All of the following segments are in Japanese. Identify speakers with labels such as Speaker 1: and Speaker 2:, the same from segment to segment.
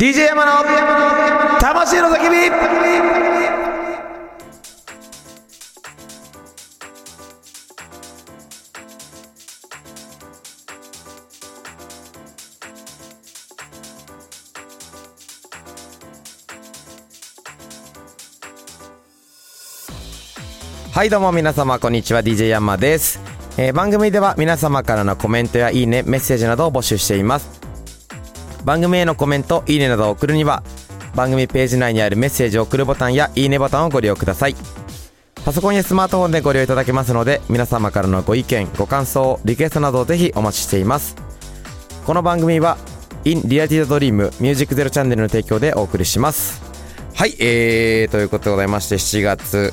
Speaker 1: DJ 山の魂の叫び。はいどうも皆様こんにちは、 DJ ヤンマです。番組では皆様からのコメントやいいね、メッセージなどを募集しています。番組へのコメント、いいねなどを送るには番組ページ内にあるメッセージを送るボタンやいいねボタンをご利用ください。パソコンやスマートフォンでご利用いただけますので、皆様からのご意見、ご感想、リクエストなどをぜひお待ちしています。この番組は In Reality Dream Music Zero チャンネルの提供でお送りします。はい、ということでございまして、7月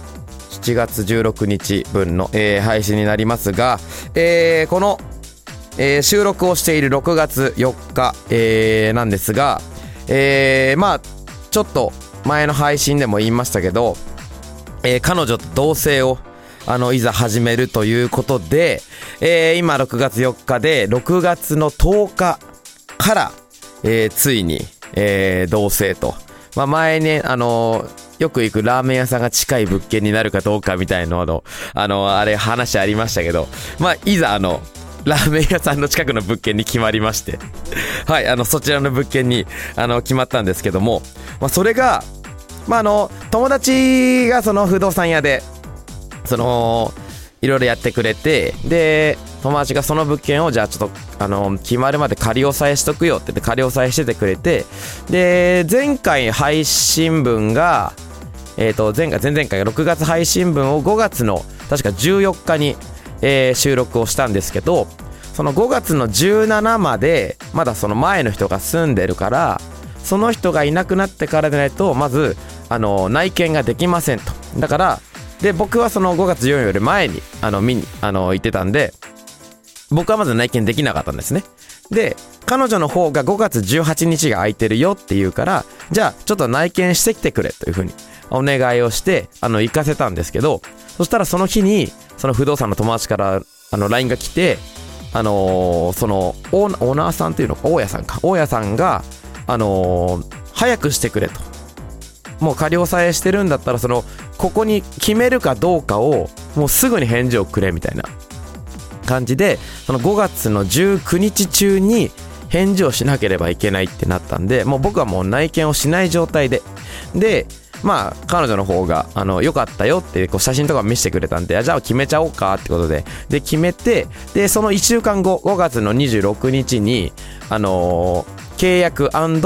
Speaker 1: 16日分の、配信になりますが、この、収録をしている6月4日、なんですが、まあちょっと前の配信でも言いましたけど、彼女と同棲をいざ始めるということで、今6月4日で6月の10日から、ついに、同棲と、まあ、前ねよく行くラーメン屋さんが近い物件になるかどうかみたいなあれ話ありましたけど、まあいざラーメン屋さんの近くの物件に決まりましてはいそちらの物件に決まったんですけども、まあそれがまあ友達がその不動産屋でいろいろやってくれて、で友達がその物件をじゃあちょっと決まるまで仮押さえしとくよって言って仮押さえしててくれて、で前回配信分が前々回が6月配信分を5月の確か14日に、収録をしたんですけど、その5月の17までまだその前の人が住んでるから、その人がいなくなってからでないとまず内見ができませんと。だからで僕はその5月14より前に見に行ってたんで、僕はまず内見できなかったんですね。で彼女の方が5月18日が空いてるよって言うから、じゃあちょっと内見してきてくれという風にお願いをして行かせたんですけど、そしたらその日にその不動産の友達からLINE が来て、そのオーナーさんっていうのか大家さんが早くしてくれと、もう仮押さえしてるんだったらここに決めるかどうかをもうすぐに返事をくれみたいな感じで、その5月の19日中に返事をしなければいけないってなったんで、もう僕はもう内見をしない状態でまあ彼女の方が良かったよって写真とか見せてくれたんで、じゃあ決めちゃおうかってことで決めて、でその1週間後5月の26日に契約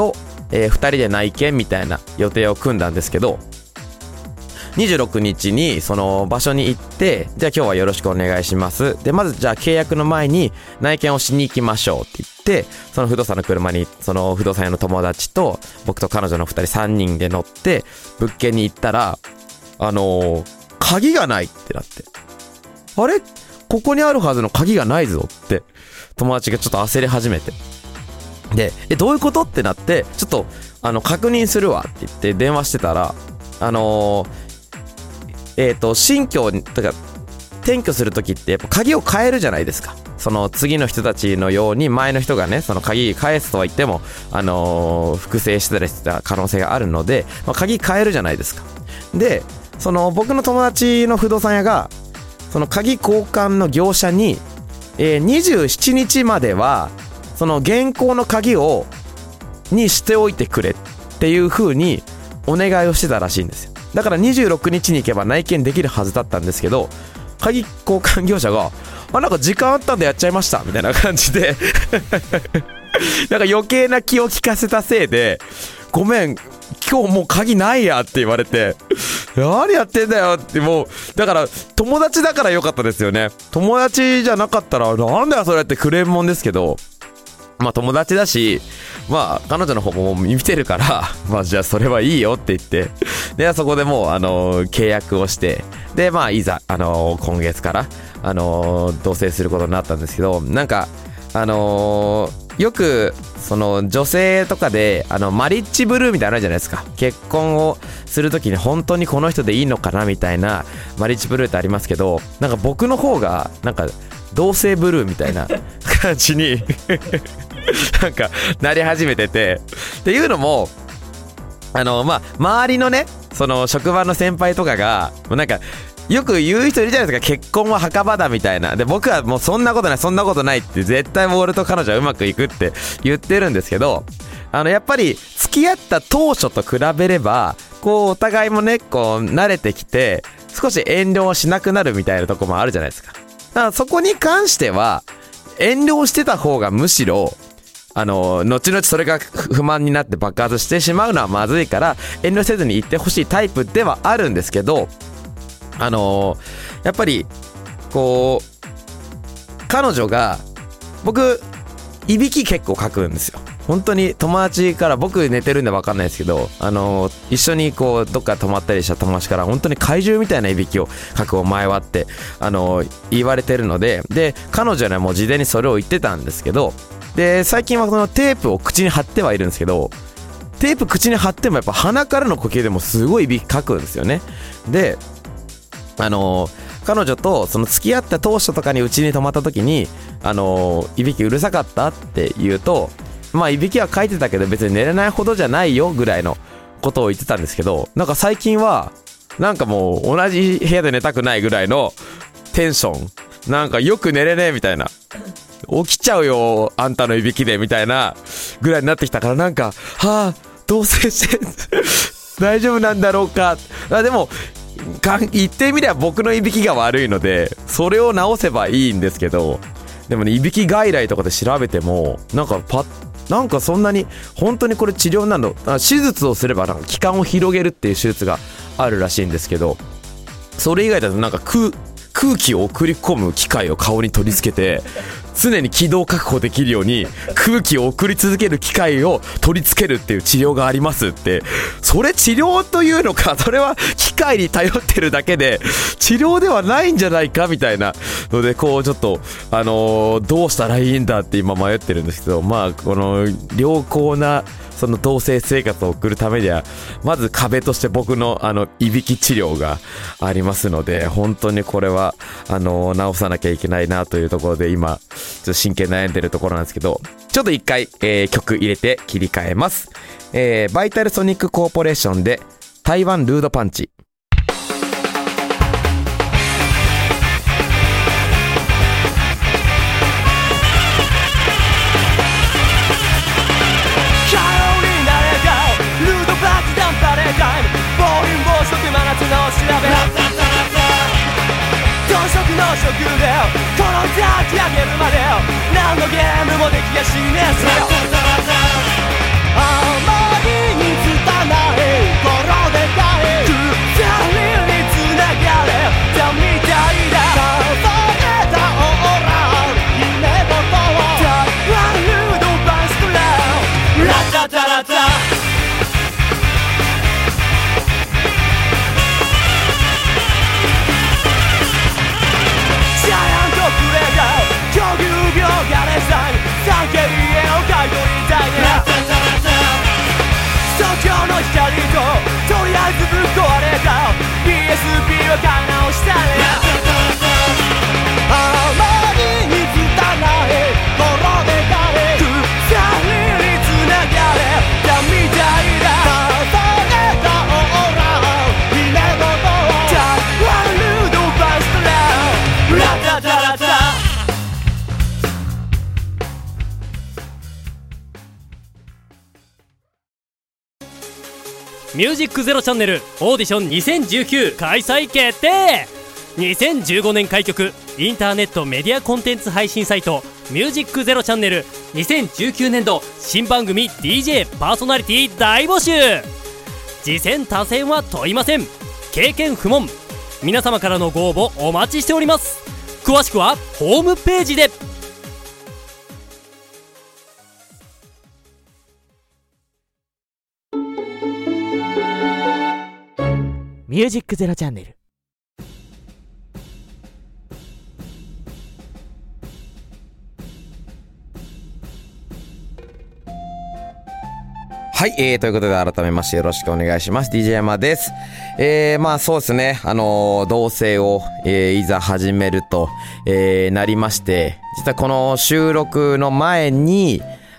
Speaker 1: &2人で内見みたいな予定を組んだんですけど、26日にその場所に行って、じゃあ今日はよろしくお願いしますで、まずじゃあ契約の前に内見をしに行きましょうって言って、その不動産の車にその不動産屋の友達と僕と彼女の2人3人で乗って物件に行ったら鍵がないってなって、あれここにあるはずの鍵がないぞって友達がちょっと焦り始めて、でどういうことってなって、ちょっと確認するわって言って電話してたら新居とか転居するときってやっぱ鍵を変えるじゃないですか。その次の人たちのように前の人がねその鍵返すとは言っても複製してたりした可能性があるので、まあ、鍵変えるじゃないですか。でその僕の友達の不動産屋がその鍵交換の業者に、27日まではその現行の鍵にしておいてくれっていう風にお願いをしてたらしいんですよ。だから26日に行けば内見できるはずだったんですけど、鍵交換業者がなんか時間あったんでやっちゃいましたみたいな感じでなんか余計な気を利かせたせいで、ごめん今日もう鍵ないやって言われて、何やってんだよって、もうだから友達だからよかったですよね。友達じゃなかったらなんだよそれってクレームもんですけど、まあ友達だし、まあ彼女の方も見てるからまあじゃあそれはいいよって言って、でそこでもう契約をして、でまあいざ今月から同棲することになったんですけど、なんかよくその女性とかでマリッジブルーみたいなのあるじゃないですか。結婚をするときに本当にこの人でいいのかなみたいなマリッジブルーってありますけど、なんか僕の方がなんか同棲ブルーみたいな感じになんかなり始めてて、っていうのも周りのね、その職場の先輩とかがなんかよく言う人いるじゃないですか、結婚は墓場だみたいな。で、僕はもうそんなことないって絶対俺と彼女はうまくいくって言ってるんですけど、やっぱり付き合った当初と比べればこうお互いもね、こう慣れてきて少し遠慮しなくなるみたいなとこもあるじゃないですか。だからそこに関しては遠慮してた方がむしろ後々それが不満になって爆発してしまうのはまずいから、遠慮せずに言ってほしいタイプではあるんですけど、やっぱりこう彼女が、僕いびき結構かくんですよ。本当に友達から、僕寝てるんで分かんないですけど、一緒にこうどっか泊まったりした友達から本当に怪獣みたいないびきをかくお前はって言われてるので、彼女にはもう事前にそれを言ってたんですけど、で最近はこのテープを口に貼ってはいるんですけど、テープ口に貼ってもやっぱ鼻からの呼吸でもすごいいびきかくんですよね。で彼女とその付き合った当初とかにうちに泊まった時にいびきうるさかったって言うと、まあいびきはかいてたけど別に寝れないほどじゃないよぐらいのことを言ってたんですけど、なんか最近はなんかもう同じ部屋で寝たくないぐらいのテンション、なんかよく寝れねえみたいな、起きちゃうよあんたのいびきでみたいなぐらいになってきたから、なんかはあ同棲して大丈夫なんだろうか。でも言ってみれば僕のいびきが悪いのでそれを直せばいいんですけど、でもね、いびき外来とかで調べてもなんかそんなに本当にこれ治療なの、手術をすればなんか気管を広げるっていう手術があるらしいんですけど、それ以外だとなんか空気を送り込む機械を顔に取り付けて常に気道確保できるように空気を送り続ける機械を取り付けるっていう治療がありますって、それ治療というのか、それは機械に頼ってるだけで治療ではないんじゃないかみたいなので、こうちょっとどうしたらいいんだって今迷ってるんですけど、まあこの良好なその同棲生活を送るためにはまず壁として僕のいびき治療がありますので、本当にこれは直さなきゃいけないなというところで今ちょっと真剣に悩んでるところなんですけど、ちょっと一回、曲入れて切り替えます。バイタルソニックコーポレーションで台湾ルードパンチ。
Speaker 2: 食でこの抱き上げるまで何のゲームもできやしねえぞ。あまりに拙い頃でかい二人につながれたみたいだ。重ねたオーラ夢のと台湾ルードバンストラウンラタタラタ狂牛病がれさん叫びへの買い取りたいね。東京の光ととりあえずぶっ壊れた PSP は買い直したね。あまりに拙い頃でかい二人につながれたみたいだ。重ねたオーラ夢の台湾ルードバストラウンラタタラタ
Speaker 3: ミュージックゼロチャンネルオーディション2019開催決定。2015年開局インターネットメディアコンテンツ配信サイトミュージックゼロチャンネル2019年度新番組 DJ パーソナリティ大募集。次戦他戦は問いません。経験不問。皆様からのご応募お待ちしております。詳しくはホームページで。
Speaker 4: ミュージックゼロチャンネル。
Speaker 1: はい、ということで改めましてよろしくお願いします。DJ 山です。まあそうですね、同棲を、いざ始めると、なりまして、実はこの収録の前に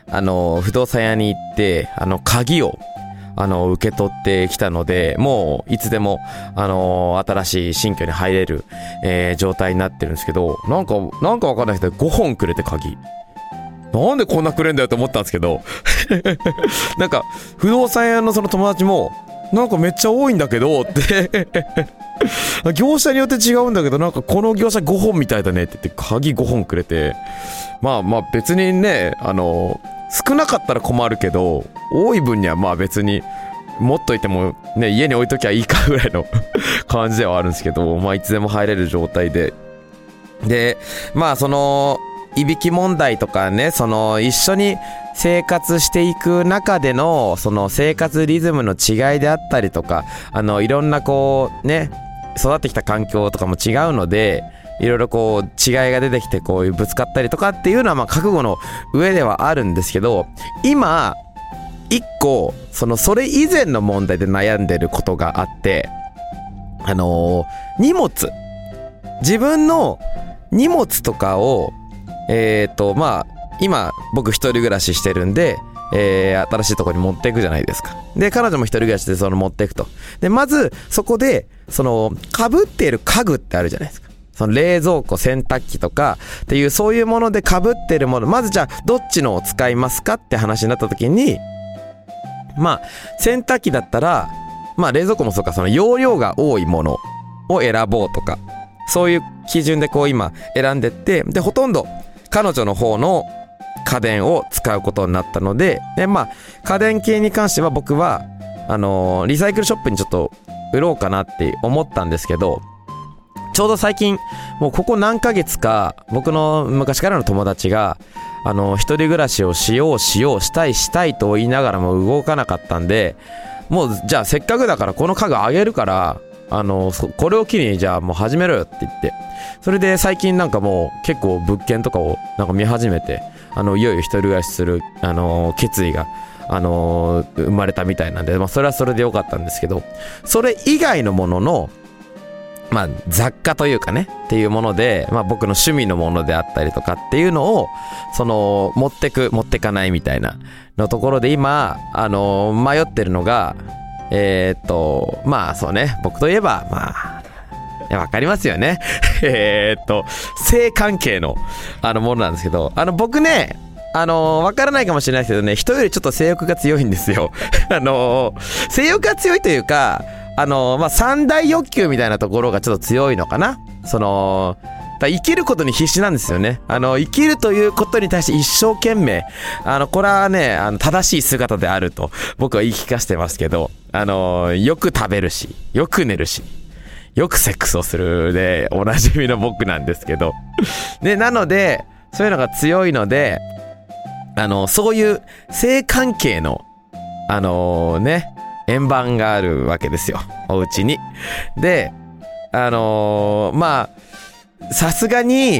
Speaker 1: 不動産屋に行って、鍵を、受け取ってきたので、もう、いつでも、新しい新居に入れる、状態になってるんですけど、なんかわかんないけど、5本くれて鍵。なんでこんなくれんだよと思ったんですけど、なんか、不動産屋のその友達も、なんかめっちゃ多いんだけど、って業者によって違うんだけど、なんかこの業者5本みたいだねって言って、鍵5本くれて、まあ別にね、少なかったら困るけど、多い分にはまあ別に持っといてもね、家に置いときゃいいかぐらいの感じではあるんですけど、まあいつでも入れる状態で、まあそのいびき問題とかね、その一緒に生活していく中でのその生活リズムの違いであったりとか、いろんなこうね、育ってきた環境とかも違うので、いろいろこう違いが出てきてこういうぶつかったりとかっていうのはまあ覚悟の上ではあるんですけど、今一個それ以前の問題で悩んでることがあって、荷物、自分の荷物とかをまあ今僕一人暮らししてるんで、新しいところに持っていくじゃないですか。で、彼女も一人暮らしで持っていくと。で、まずそこで被っている家具ってあるじゃないですか。その冷蔵庫、洗濯機とかっていうそういうもので被っているもの、まずじゃあどっちのを使いますかって話になった時に、まあ洗濯機だったら、まあ冷蔵庫もそうか、その容量が多いものを選ぼうとか、そういう基準でこう今選んでって、でほとんど彼女の方の家電を使うことになったので、まあ家電系に関しては僕はリサイクルショップにちょっと売ろうかなって思ったんですけど、ちょうど最近もうここ何ヶ月か僕の昔からの友達が一人暮らしをしようしたいと言いながらも動かなかったんで、もうじゃあせっかくだからこの家具あげるからこれを機にじゃあもう始めろよって言って、それで最近なんかもう結構物件とかをなんか見始めて、いよいよ一人暮らしする決意が生まれたみたいなんで、まあそれはそれでよかったんですけど、それ以外のもののまあ雑貨というかねっていうもので、まあ僕の趣味のものであったりとかっていうのを持ってかないみたいなのところで今迷ってるのが、まあそうね、僕といえばまあわかりますよね性関係のものなんですけど、僕ねわからないかもしれないですけどね、人よりちょっと性欲が強いんですよ性欲が強いというか、まあ三大欲求みたいなところがちょっと強いのかな。生きることに必死なんですよね。生きるということに対して一生懸命これはね正しい姿であると僕は言い聞かせてますけど、よく食べるし、よく寝るし、よくセックスをするでおなじみの僕なんですけどで、なのでそういうのが強いので、そういう性関係のね円盤があるわけですよ、お家に。でまあさすがに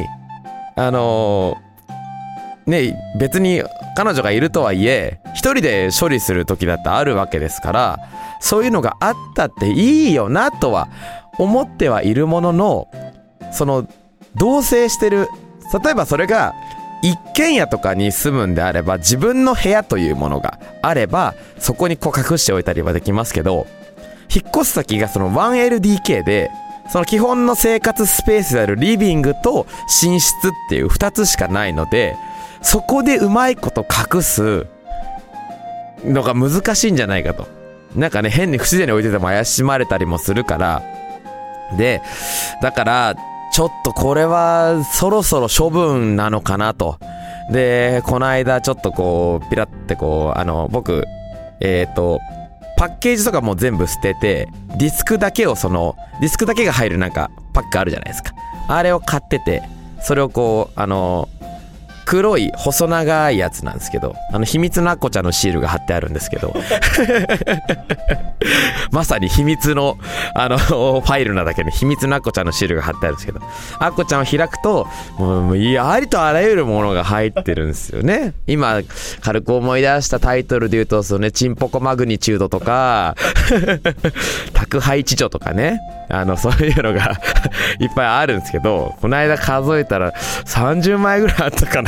Speaker 1: ね、別に彼女がいるとはいえ一人で処理する時だってあるわけですから、そういうのがあったっていいよなとは思ってはいるものの、同棲してる、例えばそれが一軒家とかに住むんであれば、自分の部屋というものがあればそこにこう隠しておいたりはできますけど、引っ越す先が1LDK で、その基本の生活スペースであるリビングと寝室っていう2つしかないので、そこでうまいこと隠すのが難しいんじゃないかと。なんかね、変に不自然に置いてても怪しまれたりもするから、でだからちょっとこれはそろそろ処分なのかなと。でこの間ちょっとこうピラってこう僕パッケージとかも全部捨てて、ディスクだけが入るなんかパックあるじゃないですか。あれを買ってて、それをこう黒い細長いやつなんですけど、秘密のアッコちゃんのシールが貼ってあるんですけどまさに秘密のファイルなだけで秘密のアッコちゃんのシールが貼ってあるんですけど、アッコちゃんを開くともうありとあらゆるものが入ってるんですよね。今軽く思い出したタイトルで言うと、チンポコマグニチュードとか宅配地女とかね、そういうのがいっぱいあるんですけど、この間数えたら30枚ぐらいあったかな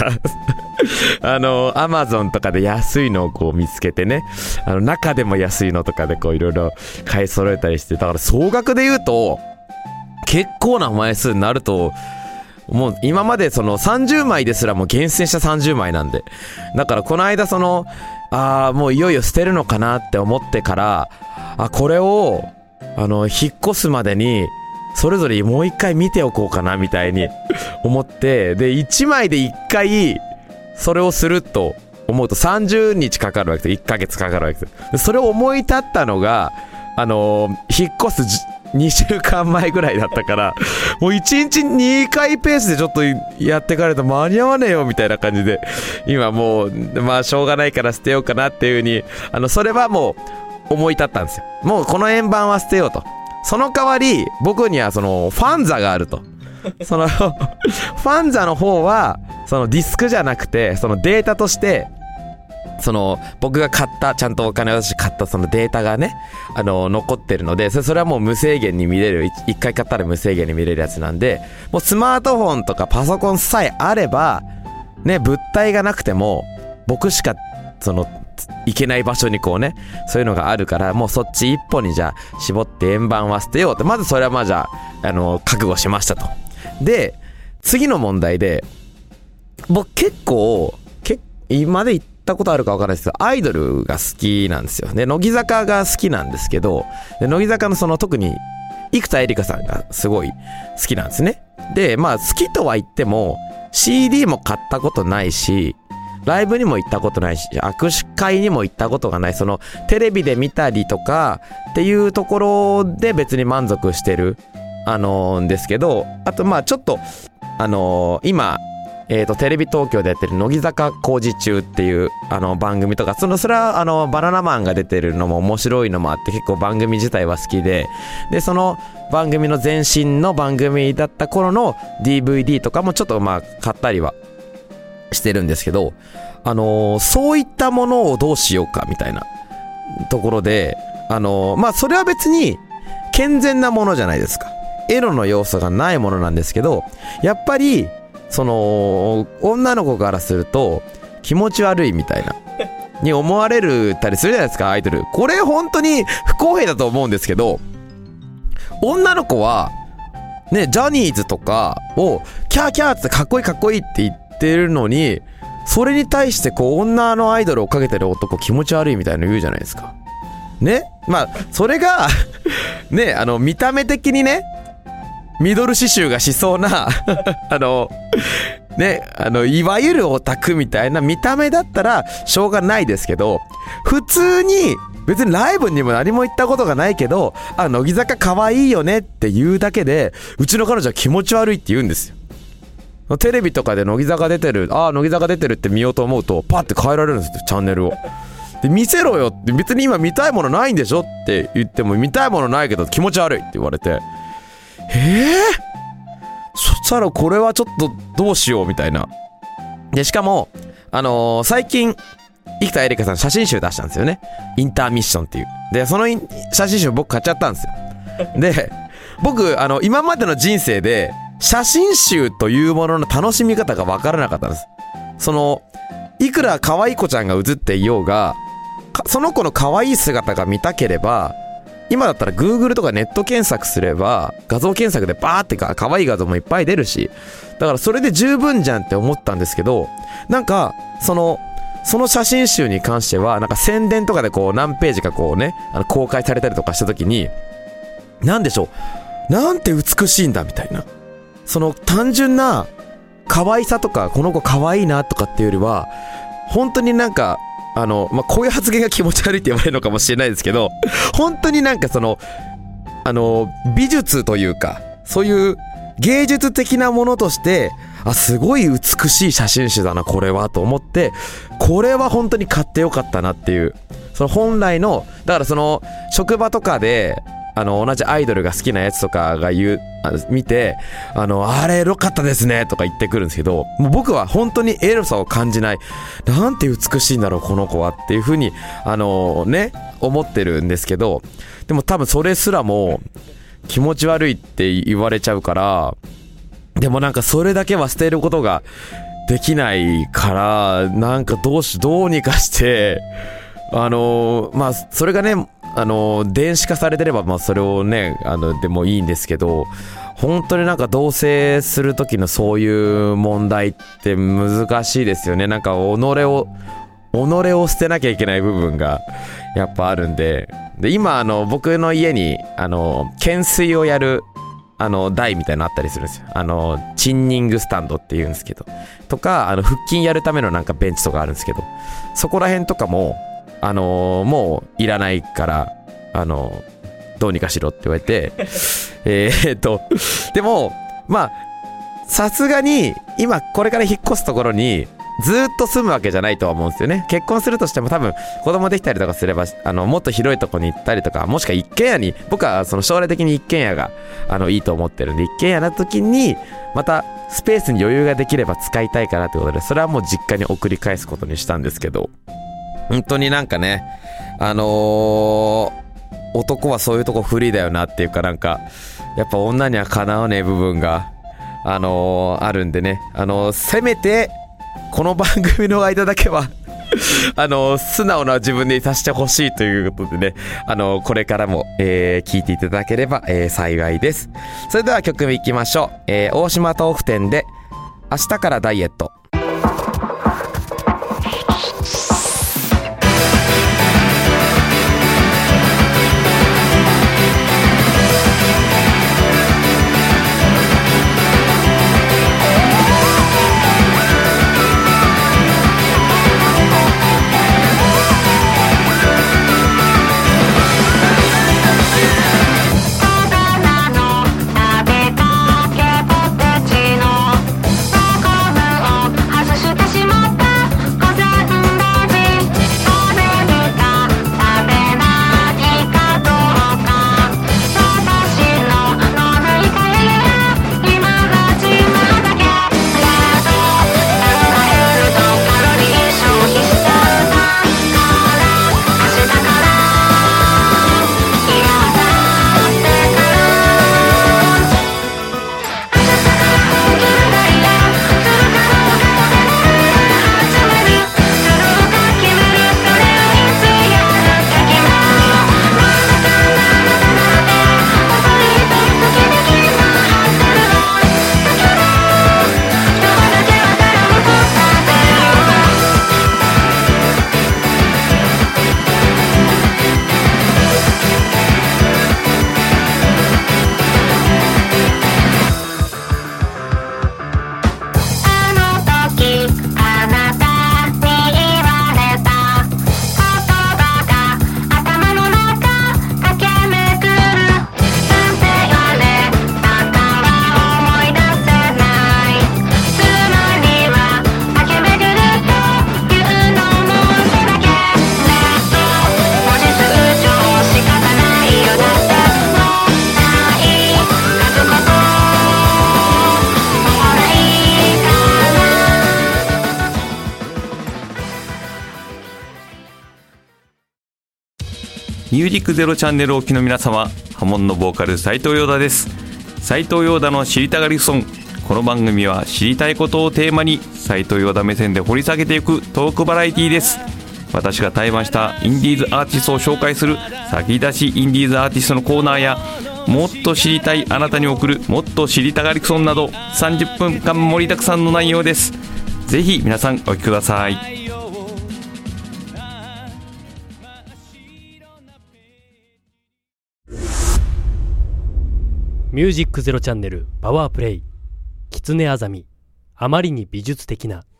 Speaker 1: アマゾンとかで安いのをこう見つけてね、中でも安いのとかでこういろいろ買い揃えたりして、だから総額で言うと結構な枚数になると、もう今までその30枚ですらもう厳選した30枚なんで、だからこの間もういよいよ捨てるのかなって思ってから、これを引っ越すまでにそれぞれもう一回見ておこうかなみたいに思って、で1枚で1回それをすると思うと30日かかるわけです。1ヶ月かかるわけです。それを思い立ったのが引っ越す2週間前ぐらいだったから、もう1日2回ペースでちょっとやってかれると間に合わねえよみたいな感じで、今もうしょうがないから捨てようかなっていう風にそれはもう思い立ったんですよ。もうこの円盤は捨てようと。その代わり僕にはファンザがあると。ファンザの方はディスクじゃなくてデータとして僕が買ったちゃんとお金を出して買ったデータがね残ってるので、それはもう無制限に見れる、一回買ったら無制限に見れるやつなんで、もうスマートフォンとかパソコンさえあればね、物体がなくても僕しか行けない場所にこうね、そういうのがあるから、もうそっち一本にじゃあ絞って円盤は捨てようと、まずそれはじゃあ覚悟しましたと。で次の問題で、僕結構今まで言ったことあるか分からないですけど、アイドルが好きなんですよね。乃木坂が好きなんですけど、で乃木坂の特に生田絵梨花さんがすごい好きなんですね。で好きとは言っても CD も買ったことないし、ライブにも行ったことないし、握手会にも行ったことがない、テレビで見たりとかっていうところで別に満足してるんですけど、あとちょっと今テレビ東京でやってる乃木坂工事中っていう番組とか、それはバナナマンが出てるのも面白いのもあって、結構番組自体は好きで、その番組の前身の番組だった頃の DVD とかもちょっと買ったりはしてるんですけど、そういったものをどうしようかみたいなところで、それは別に健全なものじゃないですか。エロの要素がないものなんですけど、やっぱり女の子からすると気持ち悪いみたいなに思われるたりするじゃないですか、アイドル。これ本当に不公平だと思うんですけど、女の子はね、ジャニーズとかをキャーキャーってかっこいいかっこいいって言ってるのに、それに対して女のアイドルをかけてる男気持ち悪いみたいなの言うじゃないですかね。それがね、見た目的にね、ミドル刺繍がしそうなね、いわゆるオタクみたいな見た目だったらしょうがないですけど、普通に別にライブにも何も行ったことがないけど、乃木坂可愛いよねって言うだけで、うちの彼女は気持ち悪いって言うんですよ。テレビとかで乃木坂出てる、乃木坂出てるって見ようと思うとパッて変えられるんですよ、チャンネルを。で見せろよって、別に今見たいものないんでしょって言っても、見たいものないけど気持ち悪いって言われて、そしたらこれはちょっとどうしようみたいな。でしかも最近生田絵梨花さん写真集出したんですよね、インターミッションっていう。でその写真集僕買っちゃったんですよ。で僕今までの人生で写真集というものの楽しみ方が分からなかったんです。いくら可愛い子ちゃんが写っていようが、その子の可愛い姿が見たければ、今だったら Google とかネット検索すれば画像検索でバーって可愛い画像もいっぱい出るし、だからそれで十分じゃんって思ったんですけど、なんかその写真集に関してはなんか宣伝とかで何ページかね公開されたりとかした時に、なんでしょう、なんて美しいんだみたいな、単純な可愛さとかこの子可愛いなとかっていうよりは、本当になんかこういう発言が気持ち悪いって言われるのかもしれないですけど、本当になんか美術というか、そういう芸術的なものとして、すごい美しい写真集だなこれはと思って、これは本当に買ってよかったなっていう、本来の、だから職場とかで同じアイドルが好きなやつとかが見て、あれエロかったですねとか言ってくるんですけど、もう僕は本当にエロさを感じない、なんて美しいんだろうこの子はっていう風にね思ってるんですけど、でも多分それすらも気持ち悪いって言われちゃうから、でもなんかそれだけは捨てることができないからなんかどうにかしてまあそれがね電子化されてればまあそれをねでもいいんですけど、本当になんか同棲する時のそういう問題って難しいですよね。なんか己を捨てなきゃいけない部分がやっぱあるんで、今僕の家に懸垂をやる台みたいなのあったりするんですよ。チンニングスタンドっていうんですけど、とか腹筋やるためのなんかベンチとかあるんですけど、そこら辺とかももういらないからどうにかしろって言われてでもまあさすがに今これから引っ越すところにずっと住むわけじゃないとは思うんですよね。結婚するとしても多分子供できたりとかすればもっと広いところに行ったりとか、もしくは一軒家に、僕はその将来的に一軒家がいいと思ってるんで、一軒家な時にまたスペースに余裕ができれば使いたいかなってことで、それはもう実家に送り返すことにしたんですけど、本当になんかね男はそういうとこ不利だよなっていうか、なんかやっぱ女にはかなわねえ部分があるんでね、せめてこの番組の間だけは素直な自分でいさせてほしいということでね、これからも、聞いていただければ、幸いです。それでは曲いきましょう。大島豆腐店で明日からダイエット。
Speaker 5: ミュージックゼロチャンネルをお聞きの皆様、ハモンのボーカル斉藤陽太です。斉藤陽太の知りたがりソン。この番組は知りたいことをテーマに斉藤陽太目線で掘り下げていくトークバラエティです。私が対バンしたインディーズアーティストを紹介する先出しインディーズアーティストのコーナーや、もっと知りたいあなたに送るもっと知りたがりソンなど30分間盛りだくさんの内容です。ぜひ皆さんお聞きください。
Speaker 3: ミュージックゼロチャンネルパワープレイ、キツネアザミ、あまりに美術的な。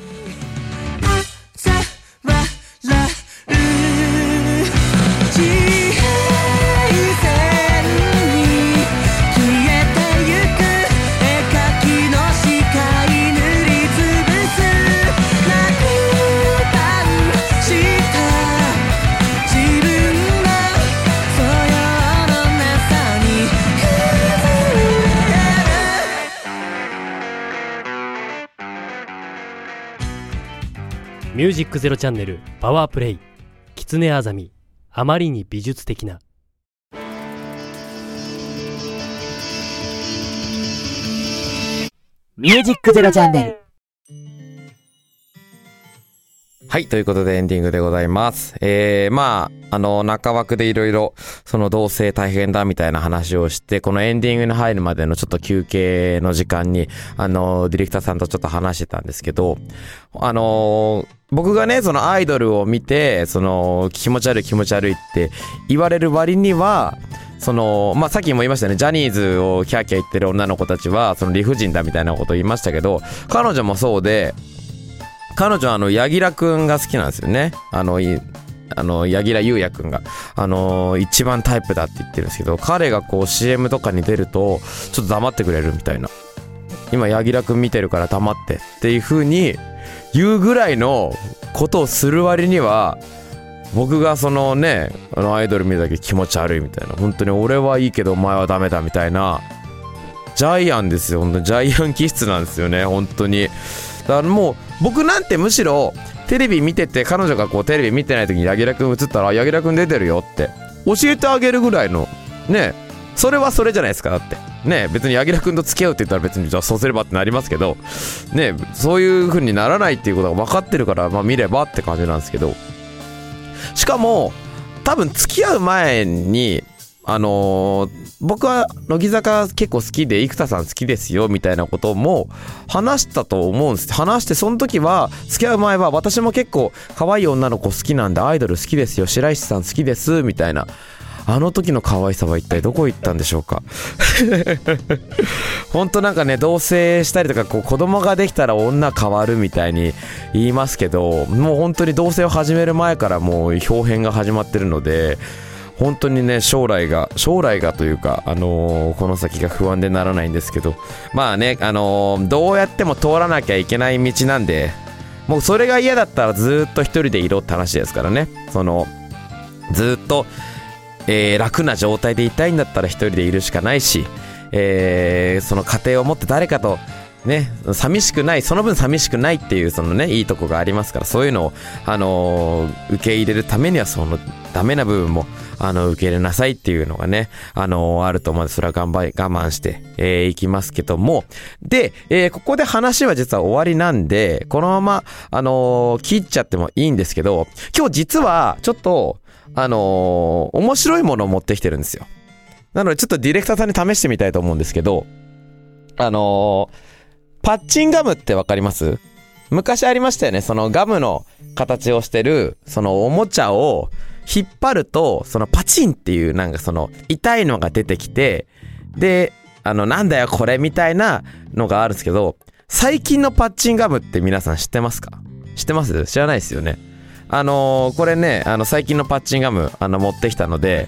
Speaker 3: ミュージックゼロチャンネルパワープレイ、キツネアザミ、あまりに美術的な。
Speaker 4: ミュージックゼロチャンネル。
Speaker 1: はい、ということでエンディングでございます。中枠でいろいろ、その同棲大変だみたいな話をして、このエンディングに入るまでのちょっと休憩の時間に、ディレクターさんとちょっと話してたんですけど、僕がね、そのアイドルを見て、その、気持ち悪いって言われる割には、その、さっきも言いましたね、ジャニーズをキャーキャー言ってる女の子たちは、その理不尽だみたいなことを言いましたけど、彼女もそうで、彼女は柳楽くんが好きなんですよね。柳楽優弥くんが、一番タイプだって言ってるんですけど、彼がこう CM とかに出ると、ちょっと黙ってくれるみたいな。今柳楽くん見てるから黙ってっていう風に言うぐらいのことをする割には、僕がそのね、アイドル見るだけ気持ち悪いみたいな。本当に俺はいいけどお前はダメだみたいな。ジャイアンですよ。本当にジャイアン気質なんですよね。本当に。だからもう僕なんてむしろテレビ見てて、彼女がこうテレビ見てない時に柳楽くん映ったら、柳楽くん出てるよって教えてあげるぐらいのね、それはそれじゃないですか。だってね、別に柳楽くんと付き合うって言ったら別にじゃあそうすればってなりますけどね、そういう風にならないっていうことが分かってるから、見ればって感じなんですけど、しかも多分付き合う前に僕は乃木坂結構好きで生田さん好きですよみたいなことも話したと思うんです。話して、その時は付き合う前は私も結構可愛い女の子好きなんでアイドル好きですよ、白石さん好きですみたいな、あの時の可愛さは一体どこ行ったんでしょうか。ほんとなんかね、同棲したりとかこう子供ができたら女変わるみたいに言いますけど、もう本当に同棲を始める前からもう表変が始まってるので、本当にね、将来がというか、この先が不安でならないんですけど、どうやっても通らなきゃいけない道なんで、もうそれが嫌だったらずっと一人でいろって話ですからね。ずっと、楽な状態でいたいんだったら一人でいるしかないし、その家庭を持って誰かとね、寂しくない、その分寂しくないっていうそのね、いいとこがありますから、そういうのを、受け入れるためにはそのダメな部分も受け入れなさいっていうのがね、あると思うので、それは我慢して、いきますけども、で、ここで話は実は終わりなんで、このまま切っちゃってもいいんですけど、今日実はちょっと面白いものを持ってきてるんですよ。なのでちょっとディレクターさんに試してみたいと思うんですけど、パッチンガムってわかります？昔ありましたよね。そのガムの形をしてる、そのおもちゃを引っ張ると、そのパチンっていうなんかその痛いのが出てきて、で、なんだよこれみたいなのがあるんですけど、最近のパッチンガムって皆さん知ってますか？知ってます？知らないですよね。これね、最近のパッチンガム、持ってきたので、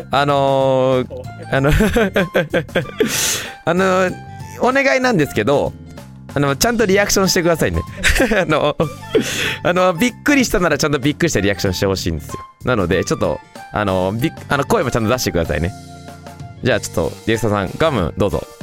Speaker 1: お願いなんですけど、ちゃんとリアクションしてくださいね。びっくりしたならちゃんとびっくりしたリアクションしてほしいんですよ。なので、ちょっと、声もちゃんと出してくださいね。じゃあちょっと、ディレクターさん、ガム、どうぞ。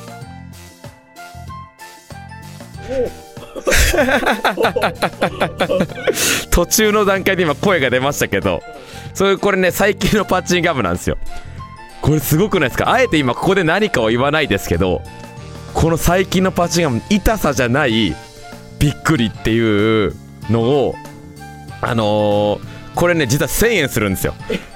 Speaker 1: 途中の段階で今声が出ましたけど、これね、最近のパッチンガムなんですよ。これすごくないですか？あえて今ここで何かを言わないですけど、この最近のパッチンガム、痛さじゃないびっくりっていうのをこれね、実は1000円するんですよ。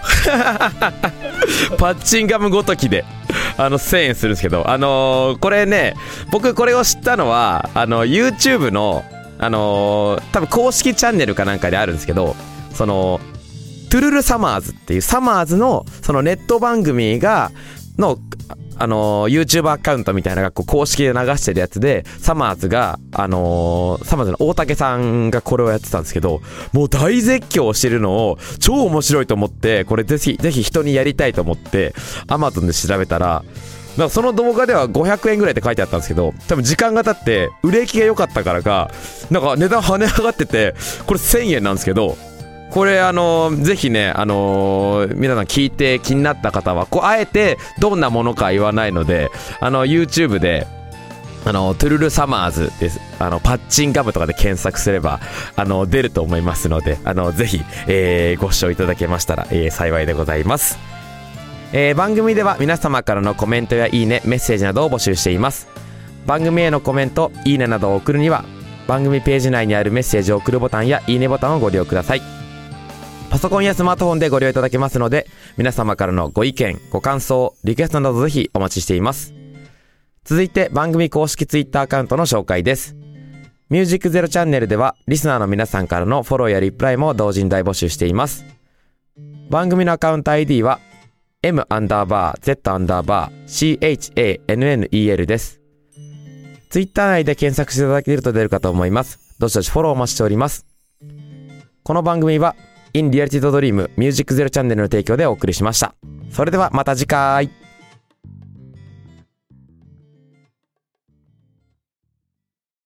Speaker 1: パッチンガムごときで1000円するんですけど、これね、僕これを知ったのはYouTube の多分公式チャンネルかなんかであるんですけど、そのトゥルルサマーズっていうサマーズのそのネット番組のYouTube アカウントみたいなのがこう公式で流してるやつで、サマーズの大竹さんがこれをやってたんですけど、もう大絶叫してるのを超面白いと思って、これぜひ人にやりたいと思って Amazon で調べたら、なんかその動画では500円ぐらいって書いてあったんですけど、多分時間が経って売れ行きが良かったからか、なんか値段跳ね上がってて、これ1000円なんですけど、これぜひね、皆さん聞いて気になった方は、あえてどんなものか言わないので、YouTube でトゥルルサマーズです。パッチンガムとかで検索すれば出ると思いますので、ぜひ、ご視聴いただけましたら、幸いでございます。番組では皆様からのコメントやいいね、メッセージなどを募集しています。番組へのコメント、いいねなどを送るには番組ページ内にあるメッセージを送るボタンやいいねボタンをご利用ください。パソコンやスマートフォンでご利用いただけますので、皆様からのご意見、ご感想、リクエストなどぜひお待ちしています。続いて番組公式ツイッターアカウントの紹介です。ミュージックゼロチャンネルではリスナーの皆さんからのフォローやリプライも同時に大募集しています。番組のアカウント ID は M_Z_CHANNEL です。ツイッター内で検索していただけると出るかと思います。どしどしフォローお待ちしております。この番組は In Reality Dream ミュージックゼロチャンネルの提供でお送りしました。それではまた次回。